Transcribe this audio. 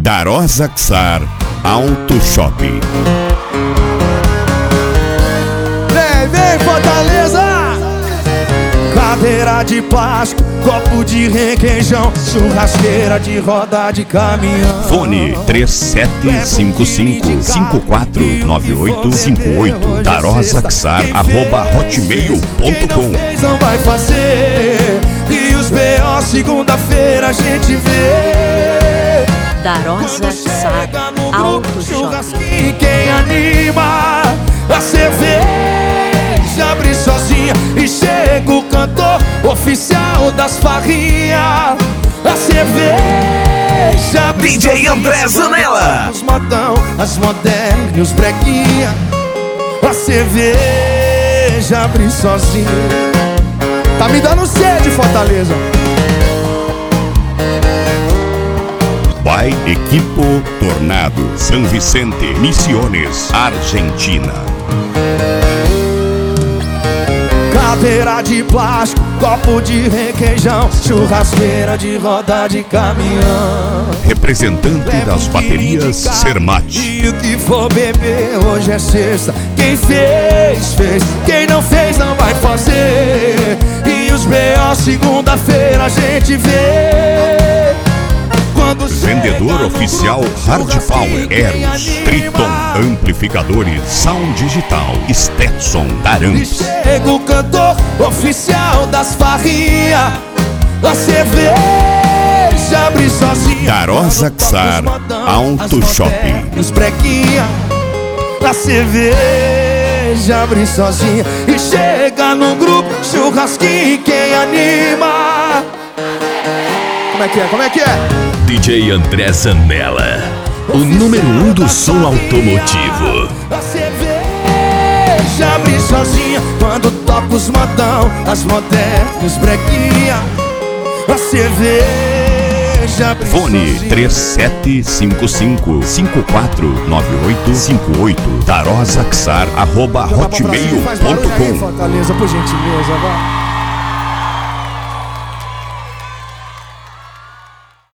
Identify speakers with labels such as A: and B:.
A: Darosa Xar Auto Shopping.
B: Vem Fortaleza! Cadeira de plástico, copo de requeijão, churrasqueira de roda de caminhão.
A: Fone 3755-549858 darosaxar@hotmail.com.
B: Não vai fazer, e os B.O. segunda-feira a gente vê.
C: Darosa Xar Auto Shopping.
B: Quem anima a cerveja abre sozinha e chega o cantor oficial das farrinhas. A cerveja abre
D: DJ André Zanella.
B: Os modão, as modernas e os brequinha. A cerveja abre sozinha. Tá me dando sede, Fortaleza.
A: By Equipo Tornado, San Vicente, Misiones, Argentina.
B: Cadeira de plástico, copo de requeijão, churrasqueira de roda de caminhão.
A: Representante das baterias Sermate.
B: E o que for beber, hoje é sexta. Quem fez, fez. Quem não fez, não vai fazer. E os B.O. segunda-feira a gente vê.
A: Vendedor oficial Hard Power, Eros, Triton, amplificadores, Sound Digital, Stetson, Daramps.
B: Chega o cantor oficial das farrinhas. A cerveja abre sozinha.
A: Darosa Xar Auto Shopping.
B: Os brequinha. A cerveja abre sozinha e chega no grupo churrasquinho. Quem anima? Como é que é? Como é que é?
D: DJ André Zanella, o número 1 do som automotivo.
B: A cerveja abre sozinha quando toca os modão, as modernas, os brequinha. A cerveja abre
A: Fone
B: sozinha.
A: 3755-549858 darosaxar@hotmail.com.
B: Fortaleza, por gentileza, vai.